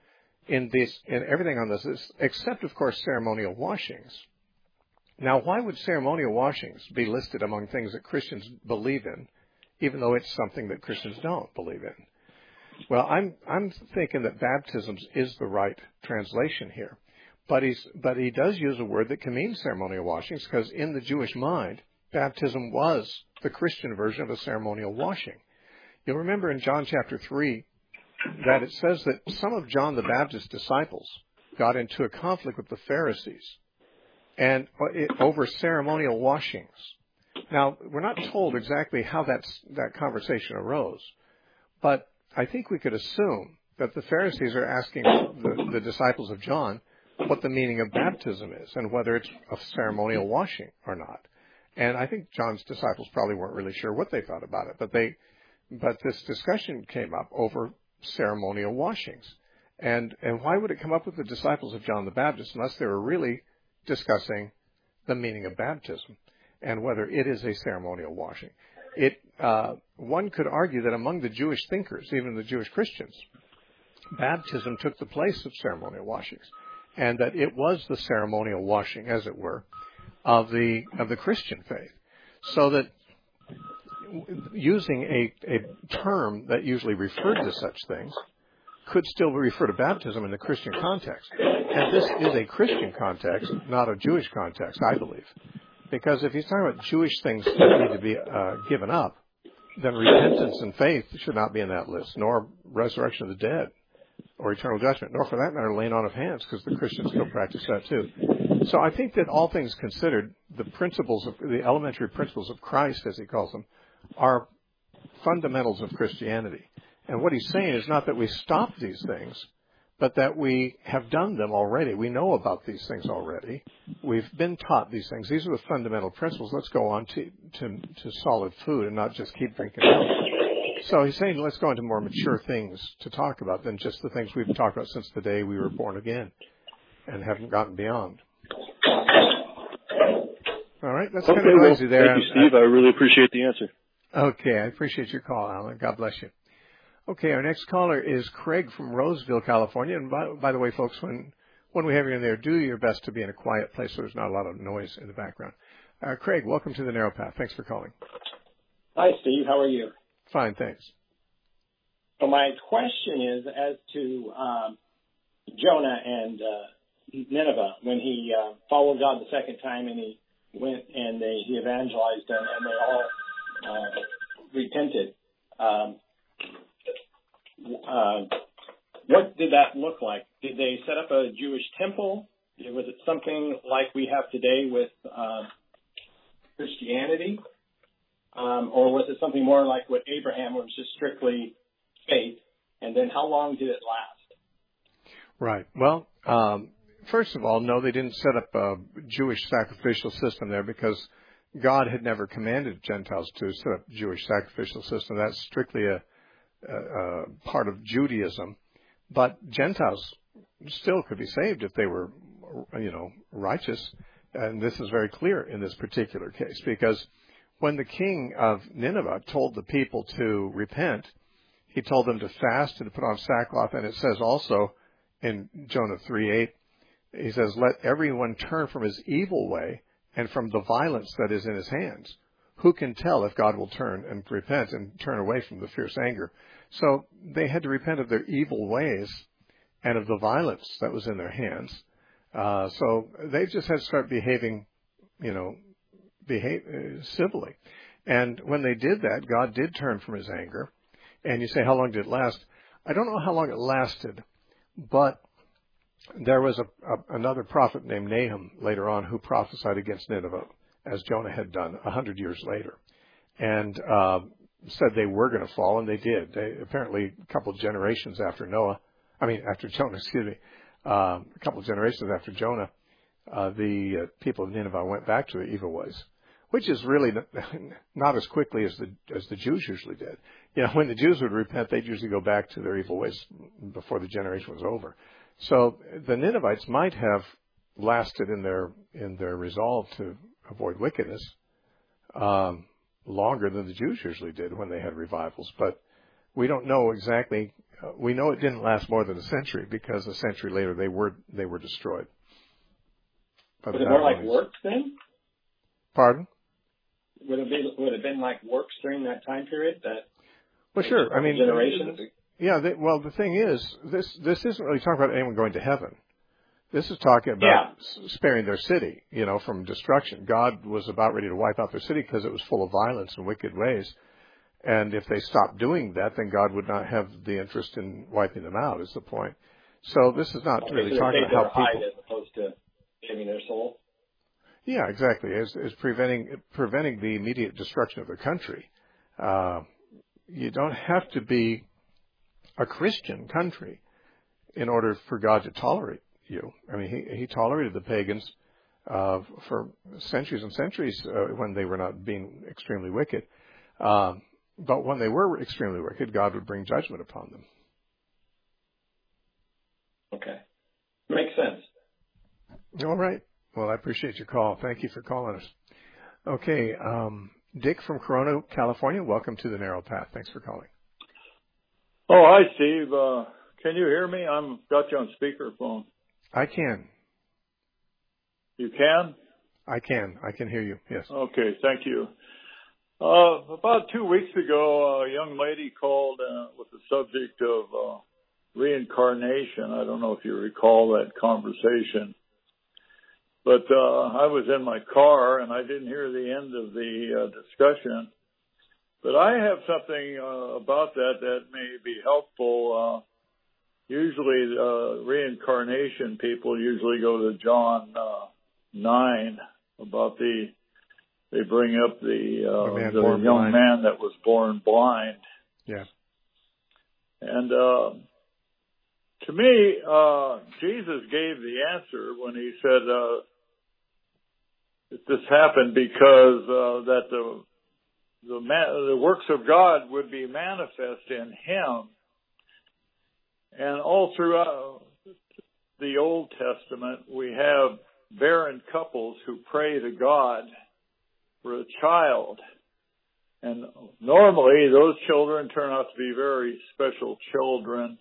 in this, in everything on this, except, of course, ceremonial washings. Now, why would ceremonial washings be listed among things that Christians believe in, even though it's something that Christians don't believe in? Well, I'm I'm thinking that baptisms is the right translation here, but he's but he does use a word that can mean ceremonial washings, because in the Jewish mind, baptism was the Christian version of a ceremonial washing. You'll remember in John chapter three that it says that some of John the Baptist's disciples got into a conflict with the Pharisees and over ceremonial washings. Now, we're not told exactly how that's, that conversation arose, but I think we could assume that the Pharisees are asking the, the disciples of John what the meaning of baptism is and whether it's a ceremonial washing or not. And I think John's disciples probably weren't really sure what they thought about it, but they, but this discussion came up over ceremonial washings. And, and why would it come up with the disciples of John the Baptist unless they were really discussing the meaning of baptism and whether it is a ceremonial washing? It, uh, one could argue that among the Jewish thinkers, even the Jewish Christians, baptism took the place of ceremonial washings, and that it was the ceremonial washing, as it were, of the of the Christian faith. So that using a, a term that usually referred to such things could still refer to baptism in the Christian context. And this is a Christian context, not a Jewish context, I believe. Because if he's talking about Jewish things that need to be uh, given up, then repentance and faith should not be in that list, nor resurrection of the dead, or eternal judgment, nor for that matter laying on of hands, because the Christians still practice that too. So I think that all things considered, the principles of the elementary principles of Christ, as he calls them, are fundamentals of Christianity. And what he's saying is not that we stop these things, but that we have done them already. We know about these things already. We've been taught these things. These are the fundamental principles. Let's go on to, to, to solid food and not just keep drinking milk. So he's saying let's go into more mature things to talk about than just the things we've talked about since the day we were born again and haven't gotten beyond. All right, that's okay, kind of noisy well, there. Thank you, Steve. I really appreciate the answer. Okay, I appreciate your call, Alan. God bless you. Okay, our next caller is Craig from Roseville, California. And by, by the way, folks, when, when we have you in there, do your best to be in a quiet place so there's not a lot of noise in the background. Uh, Craig, welcome to the Narrow Path. Thanks for calling. Hi, Steve. How are you? Fine, thanks. So my question is as to um, Jonah and uh, Nineveh, when he uh, followed God the second time and he went and they, he evangelized them and they all uh, repented. Um, Uh, what did that look like? Did they set up a Jewish temple? Was it something like we have today with uh, Christianity? Um, or was it something more like what Abraham was, just strictly faith? And then how long did it last? Right. Well, um, first of all, no, they didn't set up a Jewish sacrificial system there because God had never commanded Gentiles to set up a Jewish sacrificial system. That's strictly a Uh, part of Judaism, but Gentiles still could be saved if they were, you know, righteous. And this is very clear in this particular case, because when the king of Nineveh told the people to repent, he told them to fast and to put on sackcloth. And it says also in Jonah three eight, he says, "Let everyone turn from his evil way and from the violence that is in his hands. Who can tell if God will turn and repent and turn away from the fierce anger?" So they had to repent of their evil ways and of the violence that was in their hands. Uh, so they just had to start behaving, you know, behave uh, civilly. And when they did that, God did turn from his anger. And you say, how long did it last? I don't know how long it lasted, but there was a, a, another prophet named Nahum later on who prophesied against Nineveh, as Jonah had done a hundred years later, and uh, said they were going to fall, and they did. They apparently a couple of generations after Noah, I mean after Jonah, excuse me, uh, a couple of generations after Jonah, uh, the uh, people of Nineveh went back to their evil ways, which is really not as quickly as the as the Jews usually did. You know, when the Jews would repent, they'd usually go back to their evil ways before the generation was over. So the Ninevites might have lasted in their in their resolve to avoid wickedness um, longer than the Jews usually did when they had revivals. But we don't know exactly uh, we know it didn't last more than a century because a century later they were they were destroyed. Was it more like works then? Pardon? Would it be would it have been like works during that time period? That well, sure. I mean, generations. Yeah. They, well, the thing is, this this isn't really talking about anyone going to heaven. This is talking about yeah. sparing their city, you know, from destruction. God was about ready to wipe out their city because it was full of violence and wicked ways. And if they stopped doing that, then God would not have the interest in wiping them out, is the point. So this is not okay, really so talking about how people... as opposed to saving their soul? Yeah, exactly. It's, it's preventing preventing the immediate destruction of the country. Uh, you don't have to be a Christian country in order for God to tolerate you. I mean, he, he tolerated the pagans uh, for centuries and centuries uh, when they were not being extremely wicked. Um, but when they were extremely wicked, God would bring judgment upon them. Okay. Makes sense. All right. Well, I appreciate your call. Thank you for calling us. Okay. Um, Dick from Corona, California, welcome to the Narrow Path. Thanks for calling. Oh, hi, Steve. Uh, can you hear me? I'm got you on speakerphone. I can. You can? I can. I can hear you, yes. Okay, thank you. Uh, about two weeks ago, a young lady called uh, with the subject of uh, reincarnation. I don't know if you recall that conversation. But uh, I was in my car, and I didn't hear the end of the uh, discussion. But I have something uh, about that that may be helpful. Uh, usually, uh, reincarnation people usually go to John uh, nine about the, they bring up the, uh, man the young blind. man that was born blind. Yeah. And uh, to me, uh, Jesus gave the answer when he said uh, that this happened because uh, that the The, man, the works of God would be manifest in him. And all throughout the Old Testament, we have barren couples who pray to God for a child. And normally those children turn out to be very special children.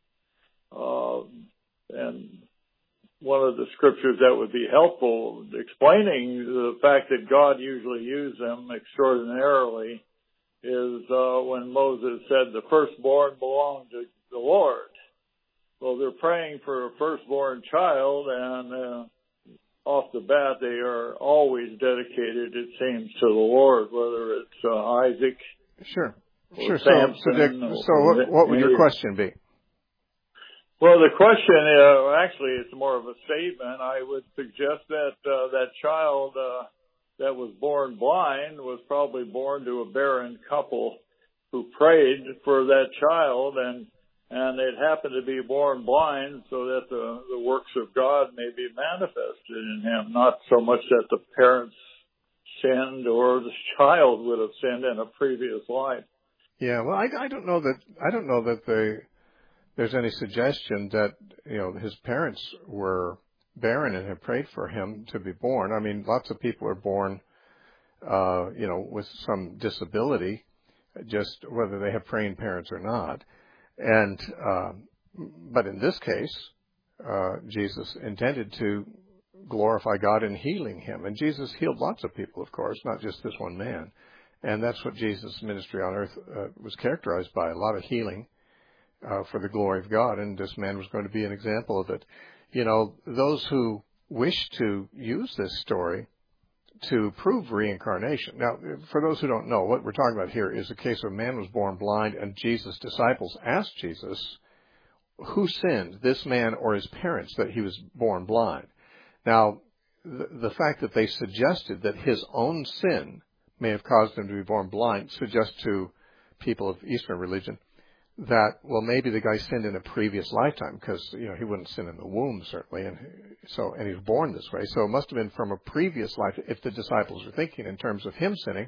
Uh, and one of the scriptures that would be helpful explaining the fact that God usually used them extraordinarily is uh, when Moses said the firstborn belonged to the Lord. Well, they're praying for a firstborn child, and uh, off the bat they are always dedicated, it seems, to the Lord, whether it's uh, Isaac sure. or sure. Samson. So, so, Dick, so what, what would your question be? Well, the question, uh, actually, it's more of a statement. I would suggest that uh, that child uh, that was born blind was probably born to a barren couple who prayed for that child, and and it happened to be born blind so that the, the works of God may be manifested in him, not so much that the parents sinned or the child would have sinned in a previous life. Yeah, well, I, I don't know that I don't know that they. There's any suggestion that, you know, his parents were barren and had prayed for him to be born. I mean, lots of people are born, uh, you know, with some disability, just whether they have praying parents or not. And, um, but in this case, uh, Jesus intended to glorify God in healing him. And Jesus healed lots of people, of course, not just this one man. And that's what Jesus' ministry on earth uh, was characterized by, a lot of healing. Uh, for the glory of God, and this man was going to be an example of it. You know, those who wish to use this story to prove reincarnation. Now, for those who don't know, what we're talking about here is a case of a man was born blind, and Jesus' disciples asked Jesus, who sinned, this man or his parents, that he was born blind? Now, the, the fact that they suggested that his own sin may have caused him to be born blind suggests to people of Eastern religion that, well, maybe the guy sinned in a previous lifetime because, you know, he wouldn't sin in the womb, certainly, and so, and he was born this way. So it must have been from a previous life, if the disciples were thinking in terms of him sinning.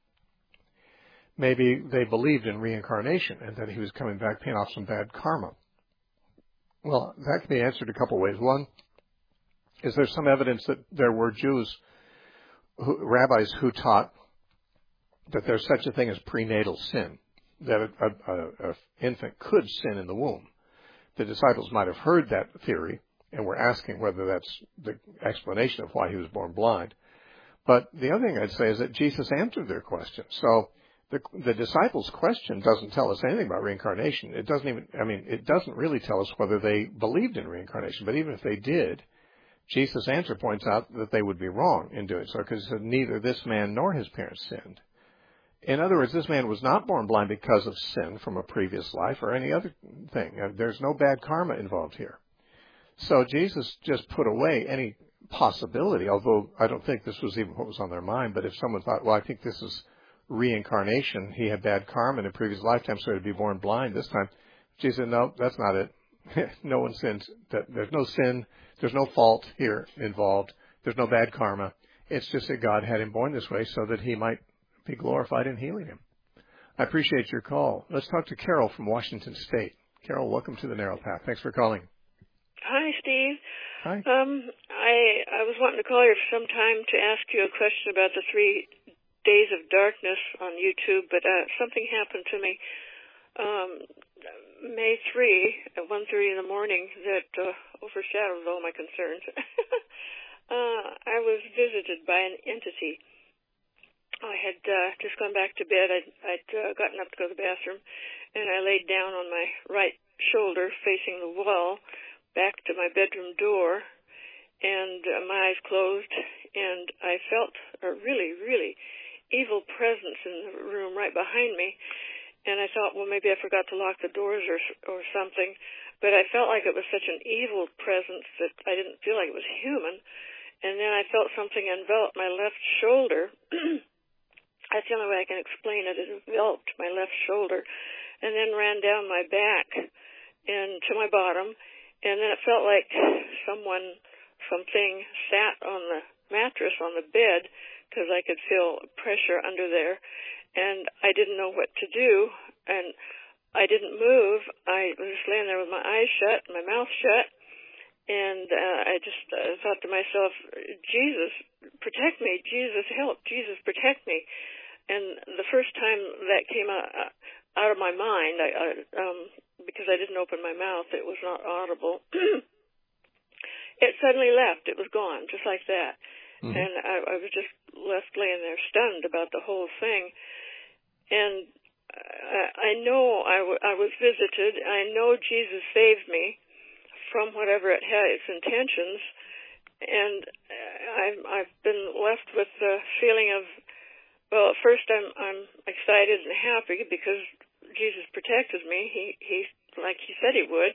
Maybe they believed in reincarnation and that he was coming back paying off some bad karma. Well, that can be answered a couple ways. One, is there some evidence that there were Jews, who, rabbis who taught that there's such a thing as prenatal sin? that an infant could sin in the womb. The disciples might have heard that theory and were asking whether that's the explanation of why he was born blind. But the other thing I'd say is that Jesus answered their question. So the, the disciples' question doesn't tell us anything about reincarnation. It doesn't even, I mean, it doesn't really tell us whether they believed in reincarnation. But even if they did, Jesus' answer points out that they would be wrong in doing so, because neither this man nor his parents sinned. In other words, this man was not born blind because of sin from a previous life or any other thing. There's no bad karma involved here. So Jesus just put away any possibility, although I don't think this was even what was on their mind. But if someone thought, well, I think this is reincarnation, he had bad karma in a previous lifetime, so he'd be born blind this time. Jesus said, no, that's not it. No one sins. There's no sin. There's no fault here involved. There's no bad karma. It's just that God had him born this way so that he might be glorified in healing him. I appreciate your call. Let's talk to Carol from Washington State. Carol, welcome to the Narrow Path. Thanks for calling. Hi, Steve. Hi. Um, I I was wanting to call you for some time to ask you a question about the three days of darkness on YouTube, but uh, something happened to me um, May third at one thirty in the morning that uh, overshadowed all my concerns. uh, I was visited by an entity. I had uh, just gone back to bed. I'd, I'd uh, gotten up to go to the bathroom, and I laid down on my right shoulder facing the wall back to my bedroom door, and uh, my eyes closed, and I felt a really, really evil presence in the room right behind me, and I thought, well, maybe I forgot to lock the doors or or something, but I felt like it was such an evil presence that I didn't feel like it was human, and then I felt something envelop my left shoulder. That's the only way I can explain it. It enveloped my left shoulder and then ran down my back and to my bottom. And then it felt like someone, something sat on the mattress on the bed because I could feel pressure under there. And I didn't know what to do. And I didn't move. I was just laying there with my eyes shut, my mouth shut. And uh, I just uh, thought to myself, Jesus, protect me. Jesus, help. Jesus, protect me. And the first time that came out, out of my mind, I, I, um, because I didn't open my mouth, it was not audible. It suddenly left. It was gone, just like that. Mm-hmm. And I, I was just left laying there stunned about the whole thing. And I, I know I, w- I was visited. I know Jesus saved me from whatever it had its intentions. And I've, I've been left with the feeling of, well, at first I'm I'm excited and happy because Jesus protected me. He he like he said he would.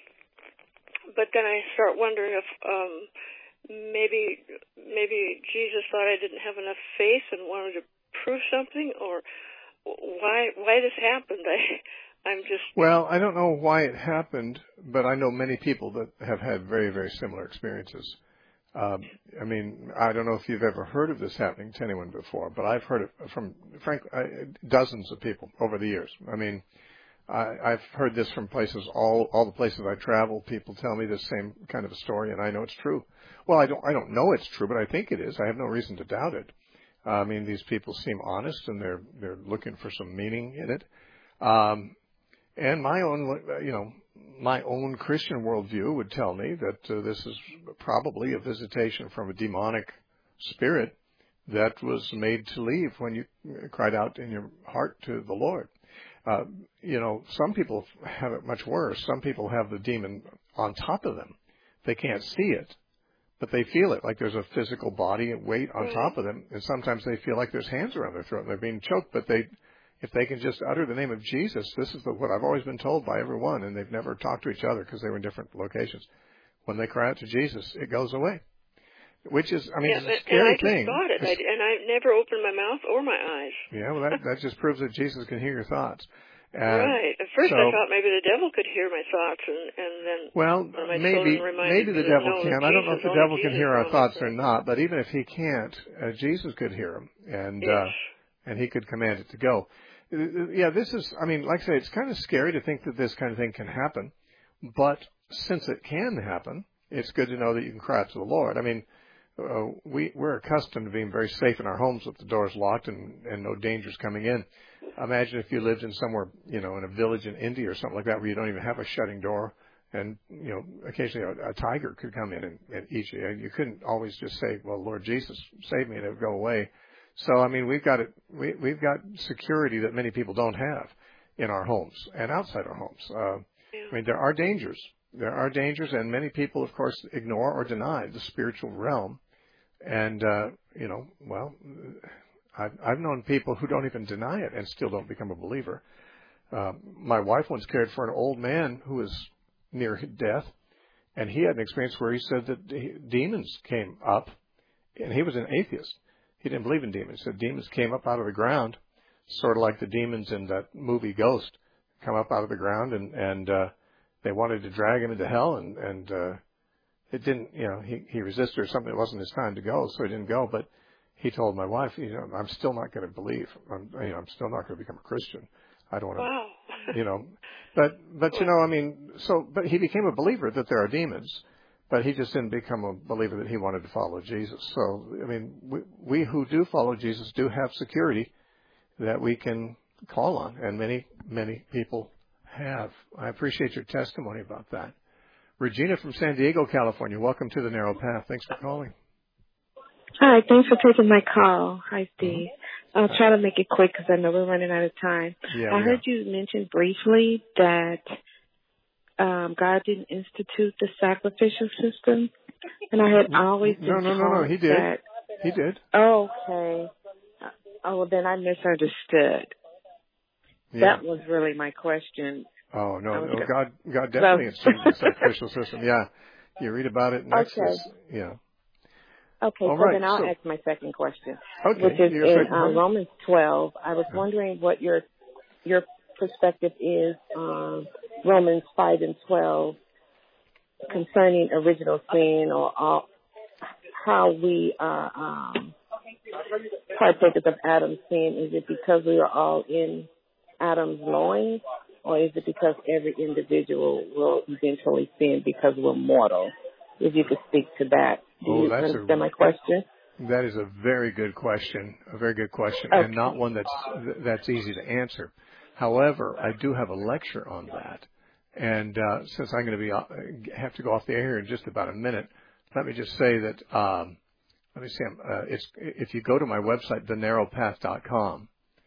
But then I start wondering if um maybe maybe Jesus thought I didn't have enough faith and wanted to prove something, or why why this happened. I I'm just Well, I don't know why it happened, but I know many people that have had very very similar experiences. Um, I mean, I don't know if you've ever heard of this happening to anyone before, but I've heard it from, frankly, dozens of people over the years. I mean, I, I've heard this from places, all all the places I travel. People tell me the same kind of a story, and I know it's true. Well, I don't I don't know it's true, but I think it is. I have no reason to doubt it. Uh, I mean, these people seem honest, and they're they're looking for some meaning in it. Um, and my own, you know. My own Christian worldview would tell me that uh, this is probably a visitation from a demonic spirit that was made to leave when you cried out in your heart to the Lord. Uh, you know, some people have it much worse. Some people have the demon on top of them. They can't see it, but they feel it, like there's a physical body and weight on top of them. And sometimes they feel like there's hands around their throat and they're being choked, but they... If they can just utter the name of Jesus, this is the, what I've always been told by everyone, and they've never talked to each other because they were in different locations. When they cry out to Jesus, it goes away. Which is, I mean, yeah, it's a scary and I thing. just thought it, I, and I never opened my mouth or my eyes. Yeah, well, that, that just proves that Jesus can hear your thoughts. Uh, right. At first so, I thought maybe the devil could hear my thoughts, and, and then well, my maybe maybe the devil no, can. I don't know if the devil Jesus can hear our thoughts or not, but even if he can't, uh, Jesus could hear them, and yes. uh, and he could command it to go. Yeah, this is, I mean, like I say, it's kind of scary to think that this kind of thing can happen. But since it can happen, it's good to know that you can cry out to the Lord. I mean, uh, we, we're accustomed to being very safe in our homes with the doors locked and, and no dangers coming in. imagine if you lived in somewhere, you know, in a village in India or something like that where you don't even have a shutting door. And, you know, occasionally a, a tiger could come in and, and eat you. And you couldn't always just say, well, Lord Jesus, save me, and it would go away. So, I mean, we've got it, we, we've got security that many people don't have in our homes and outside our homes. Uh, I mean, there are dangers. There are dangers, and many people, of course, ignore or deny the spiritual realm. And, uh, you know, well, I've, I've known people who don't even deny it and still don't become a believer. Uh, my wife once cared for an old man who was near death, and he had an experience where he said that he, demons came up, and he was an atheist. He didn't believe in demons. He said demons came up out of the ground, sort of like the demons in that movie Ghost come up out of the ground, and, and uh, they wanted to drag him into hell, and, and uh, it didn't, you know, he, he resisted or something. It wasn't his time to go, so he didn't go, but he told my wife, you know, I'm still not going to believe. I'm, you know, I'm still not going to become a Christian. I don't want to, wow. you know, but, but, you know, I mean, so, but he became a believer that there are demons, but he just didn't become a believer that he wanted to follow Jesus. So, I mean, we, we who do follow Jesus do have security that we can call on, and many, many people have. I appreciate your testimony about that. Regina from San Diego, California, welcome to the Narrow Path. Thanks for calling. Hi, thanks for taking my call. Hi, Steve. I'll try to make it quick because I know we're running out of time. Yeah, I heard you mention briefly that um, God didn't institute the sacrificial system, and I had always been no, no, no, no. He did. That, he did. Okay. Oh, well, then I misunderstood. Yeah. That was really my question. Oh no, no. God, God definitely instituted the sacrificial system. Yeah, you read about it in Exodus. Okay. Yeah. Okay, All so right, then I'll so, ask my second question, okay, which is in uh, Romans twelve. I was wondering what your your perspective is on Romans five and twelve concerning original sin, or all, how we are um, partakers of Adam's sin. Is it because we are all in Adam's loins, or is it because every individual will eventually sin because we're mortal? If you could speak to that. Do oh, you that's understand a, my question? That is a very good question, a very good question, okay. and not one that's that's easy to answer. However, I do have a lecture on that, and uh, since I'm going to be uh, have to go off the air in just about a minute, let me just say that um, let me see. Uh, it's if you go to my website, the narrow path dot com,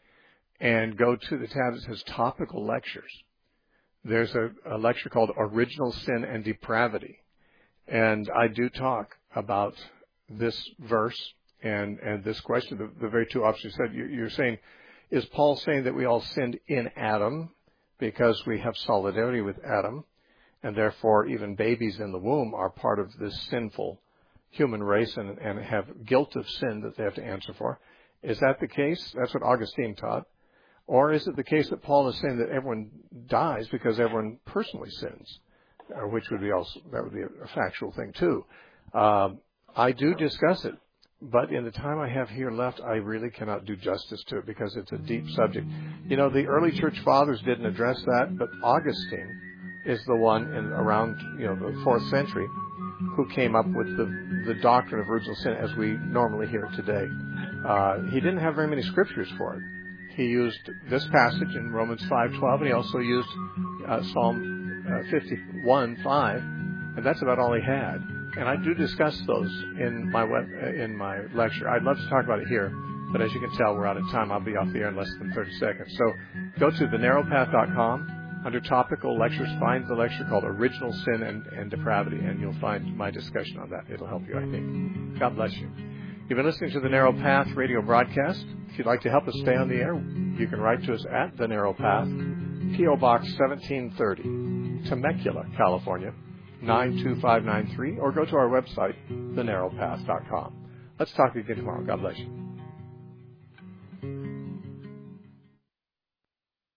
and go to the tab that says Topical Lectures, there's a, a lecture called Original Sin and Depravity. And I do talk about this verse and, and this question, the, the very two options you said. You, you're saying, is Paul saying that we all sinned in Adam because we have solidarity with Adam, and therefore even babies in the womb are part of this sinful human race and, and have guilt of sin that they have to answer for? Is that the case? That's what Augustine taught. Or is it the case that Paul is saying that everyone dies because everyone personally sins? Or which would be also, that would be a, a factual thing too. Um, I do discuss it, but in the time I have here left, I really cannot do justice to it because it's a deep subject. You know, the early church fathers didn't address that, but Augustine is the one in around, you know, the fourth century who came up with the, the doctrine of original sin as we normally hear it today. Uh, he didn't have very many scriptures for it. He used this passage in Romans five twelve, and he also used uh, Psalm Uh, fifty-one five, and that's about all he had. And I do discuss those in my web, uh, in my lecture. I'd love to talk about it here, but as you can tell, we're out of time. I'll be off the air in less than thirty seconds. So go to the narrow path dot com. Under topical lectures, find the lecture called Original Sin and, and Depravity, and you'll find my discussion on that. It'll help you, I think. God bless you. You've been listening to the Narrow Path radio broadcast. If you'd like to help us stay on the air, you can write to us at The Narrow Path, P O Box seventeen thirty, Temecula, California, nine two five nine three, or go to our website, the narrow path dot com. Let's talk again tomorrow. God bless you.